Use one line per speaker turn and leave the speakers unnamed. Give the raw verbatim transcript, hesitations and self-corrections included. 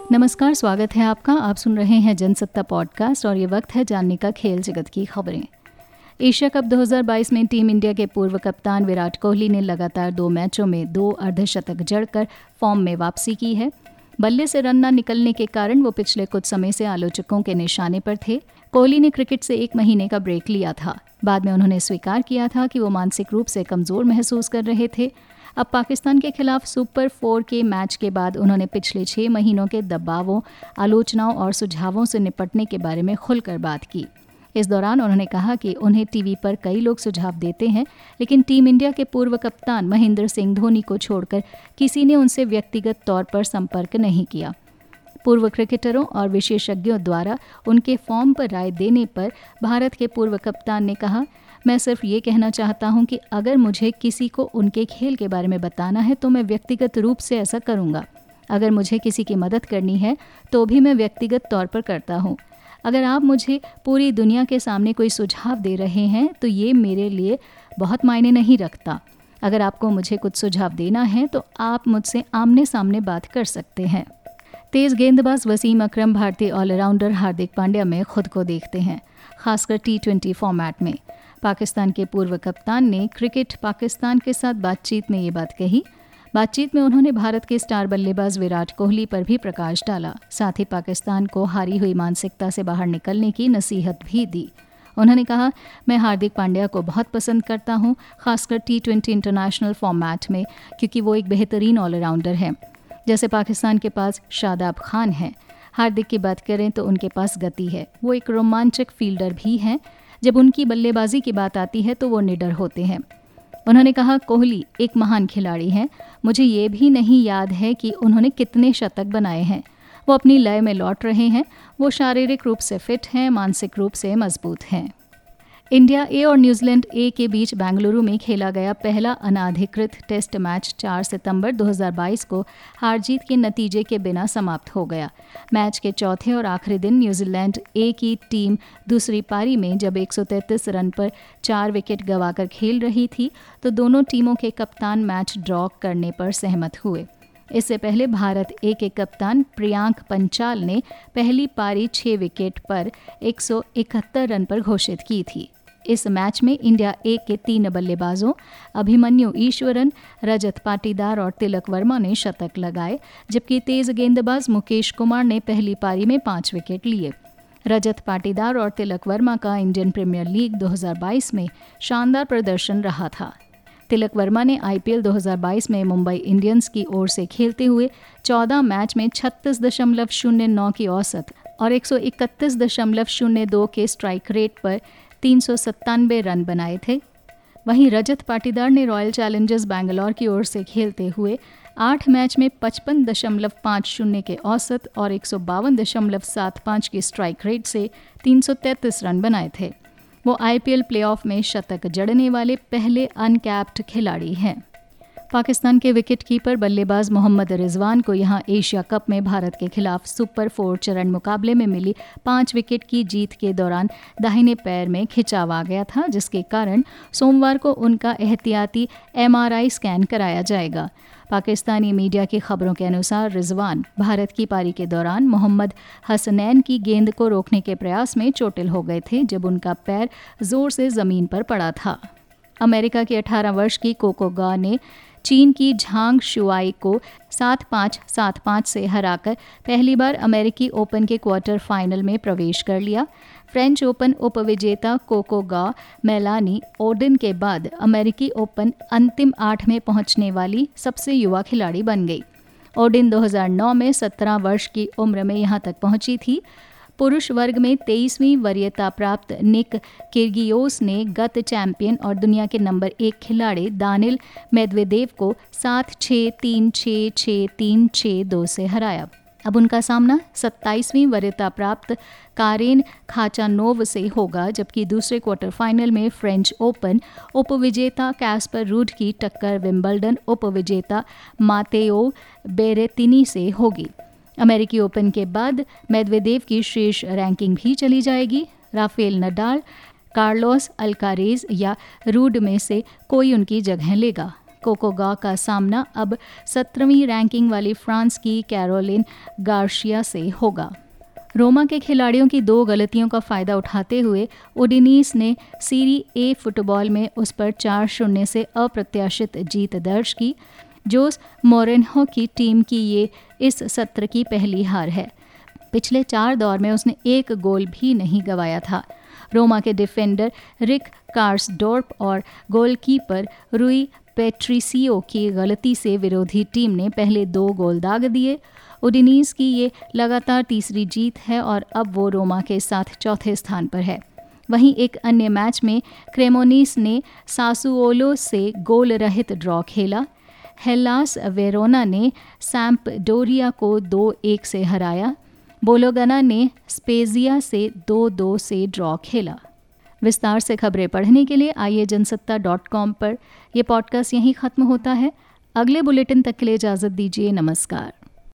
नमस्कार, स्वागत है आपका। आप सुन रहे हैं जनसत्ता पॉडकास्ट और ये वक्त है जानने का खेल जगत की खबरें। एशिया कप दो हज़ार बाईस में टीम इंडिया के पूर्व कप्तान विराट कोहली ने लगातार दो मैचों में दो अर्धशतक जड़कर फॉर्म में वापसी की है। बल्ले से रन न निकलने के कारण वो पिछले कुछ समय से आलोचकों के निशाने पर थे। कोहली ने क्रिकेट से एक महीने का ब्रेक लिया था। बाद में उन्होंने स्वीकार किया था कि वो मानसिक रूप से कमजोर महसूस कर रहे थे। अब पाकिस्तान के खिलाफ सुपर फोर के मैच के बाद उन्होंने पिछले छह महीनों के दबावों, आलोचनाओं और सुझावों से निपटने के बारे में खुलकर बात की। इस दौरान उन्होंने कहा कि उन्हें टीवी पर कई लोग सुझाव देते हैं, लेकिन टीम इंडिया के पूर्व कप्तान महेंद्र सिंह धोनी को छोड़कर किसी ने उनसे व्यक्तिगत तौर पर संपर्क नहीं किया। पूर्व क्रिकेटरों और विशेषज्ञों द्वारा उनके फॉर्म पर राय देने पर भारत के पूर्व कप्तान ने कहा, मैं सिर्फ ये कहना चाहता हूं कि अगर मुझे किसी को उनके खेल के बारे में बताना है तो मैं व्यक्तिगत रूप से ऐसा करूंगा। अगर मुझे किसी की मदद करनी है तो भी मैं व्यक्तिगत तौर पर करता हूं। अगर आप मुझे पूरी दुनिया के सामने कोई सुझाव दे रहे हैं तो ये मेरे लिए बहुत मायने नहीं रखता। अगर आपको मुझे कुछ सुझाव देना है तो आप मुझसे आमने सामने बात कर सकते हैं। तेज गेंदबाज वसीम अकरम भारतीय ऑलराउंडर हार्दिक पांड्या में खुद को देखते हैं, खासकर टी ट्वेंटी फॉर्मेट में। पाकिस्तान के पूर्व कप्तान ने क्रिकेट पाकिस्तान के साथ बातचीत में ये बात कही। बातचीत में उन्होंने भारत के स्टार बल्लेबाज विराट कोहली पर भी प्रकाश डाला। साथ ही पाकिस्तान को हारी हुई मानसिकता से बाहर निकलने की नसीहत भी दी। उन्होंने कहा, मैं हार्दिक पांड्या को बहुत पसंद करता हूं, खासकर टी ट्वेंटी इंटरनेशनल फॉर्मेट में, क्योंकि वो एक बेहतरीन ऑलराउंडर है। जैसे पाकिस्तान के पास शादाब खान है, हार्दिक की बात करें तो उनके पास गति है। वो एक रोमांचक फील्डर भी हैं। जब उनकी बल्लेबाजी की बात आती है तो वो निडर होते हैं। उन्होंने कहा, कोहली एक महान खिलाड़ी हैं। मुझे ये भी नहीं याद है कि उन्होंने कितने शतक बनाए हैं। वो अपनी लय में लौट रहे हैं। वो शारीरिक रूप से फिट हैं, मानसिक रूप से मजबूत हैं। इंडिया ए और न्यूजीलैंड ए के बीच बेंगलुरु में खेला गया पहला अनाधिकृत टेस्ट मैच चार सितंबर दो हज़ार बाईस को हार जीत के नतीजे के बिना समाप्त हो गया। मैच के चौथे और आखिरी दिन न्यूजीलैंड ए की टीम दूसरी पारी में जब एक सौ तैंतीस रन पर चार विकेट गंवाकर खेल रही थी तो दोनों टीमों के कप्तान मैच ड्रॉ करने पर सहमत हुए। इससे पहले भारत ए के कप्तान प्रियांक पंचाल ने पहली पारी छह विकेट पर एक सौ इकहत्तर रन पर घोषित की थी। इस मैच में इंडिया ए के तीन बल्लेबाजों अभिमन्यु ईश्वरन, रजत पाटीदार और तिलक वर्मा ने शतक लगाए, जबकि तेज गेंदबाज मुकेश कुमार ने पहली पारी में पाँच विकेट लिए। रजत पाटीदार और तिलक वर्मा का इंडियन प्रीमियर लीग दो हज़ार बाईस में शानदार प्रदर्शन रहा था। तिलक वर्मा ने आईपीएल दो हज़ार बाईस में मुंबई इंडियंस की ओर से खेलते हुए चौदह मैच में छत्तीस दशमलव शून्य नौ की औसत और एक सौ इकतीस दशमलव शून्य दो के स्ट्राइक रेट पर तीन सौ सत्तानवे रन बनाए थे। वहीं रजत पाटीदार ने रॉयल चैलेंजर्स बैंगलोर की ओर से खेलते हुए आठ मैच में पचपन दशमलव पाँच शून्य के औसत और एक सौ बावन दशमलव सात पाँच की स्ट्राइक रेट से तीन सौ तैंतीस रन बनाए थे। वो आईपीएल प्लेऑफ में शतक जड़ने वाले पहले अनकैप्ड खिलाड़ी हैं। पाकिस्तान के विकेटकीपर बल्लेबाज मोहम्मद रिजवान को यहां एशिया कप में भारत के खिलाफ सुपर फोर चरण मुकाबले में मिली पाँच विकेट की जीत के दौरान दाहिने पैर में खिंचाव आ गया था, जिसके कारण सोमवार को उनका एहतियाती एमआरआई स्कैन कराया जाएगा। पाकिस्तानी मीडिया की खबरों के अनुसार रिजवान भारत की पारी के दौरान मोहम्मद हसनैन की गेंद को रोकने के प्रयास में चोटिल हो गए थे जब उनका पैर जोर से जमीन पर पड़ा था। अमेरिका की अठारह वर्ष की कोको गॉ ने चीन की झांग शुआई को सात पाँच सात पाँच से हराकर पहली बार अमेरिकी ओपन के क्वार्टर फाइनल में प्रवेश कर लिया। फ्रेंच ओपन उपविजेता कोको गॉ मेलानी ओडिन के बाद अमेरिकी ओपन अंतिम आठ में पहुंचने वाली सबसे युवा खिलाड़ी बन गई। ओडिन दो हज़ार नौ में सत्रह वर्ष की उम्र में यहां तक पहुंची थी। पुरुष वर्ग में तेईसवीं वरीयता प्राप्त निक किर्गियोस ने गत चैंपियन और दुनिया के नंबर एक खिलाड़ी दानिल मेदवेदेव को सात छः तीन छः छः तीन छः दो से हराया। अब उनका सामना सत्ताईसवीं वरीयता प्राप्त कारेन खाचानोव से होगा, जबकि दूसरे क्वार्टर फाइनल में फ्रेंच ओपन उपविजेता कैस्पर रूड की टक्कर विंबलडन उपविजेता मातेओ बेरेतिनी से होगी। अमेरिकी ओपन के बाद मेदवेदेव की शीर्ष रैंकिंग भी चली जाएगी। राफेल नडाल, कार्लोस अल्कारेज या रूड में से कोई उनकी जगह लेगा। कोकोगा का सामना अब सत्रहवीं रैंकिंग वाली फ्रांस की कैरोलिन गार्शिया से होगा। रोमा के खिलाड़ियों की दो गलतियों का फायदा उठाते हुए उडिनीस ने सीरी ए फुटबॉल में उस पर चार शून्य से अप्रत्याशित जीत दर्ज की। जोस मोरिन्हो की टीम की ये इस सत्र की पहली हार है। पिछले चार दौर में उसने एक गोल भी नहीं गंवाया था। रोमा के डिफेंडर रिक कार्सडोर्प और गोलकीपर रुई पेट्रिसियो की गलती से विरोधी टीम ने पहले दो गोल दाग दिए। उडिनीस की ये लगातार तीसरी जीत है और अब वो रोमा के साथ चौथे स्थान पर है। वहीं एक अन्य मैच में क्रेमोनीस ने सासुओलो से गोल रहित ड्रॉ खेला। हेलास वेरोना ने सैम्पडोरिया को दो एक से हराया। बोलोगना ने स्पेजिया से दो दो से ड्रॉ खेला। विस्तार से खबरें पढ़ने के लिए आइए जनसत्ता डॉट कॉम पर। यह पॉडकास्ट यहीं ख़त्म होता है। अगले बुलेटिन तक के लिए इजाज़त दीजिए। नमस्कार।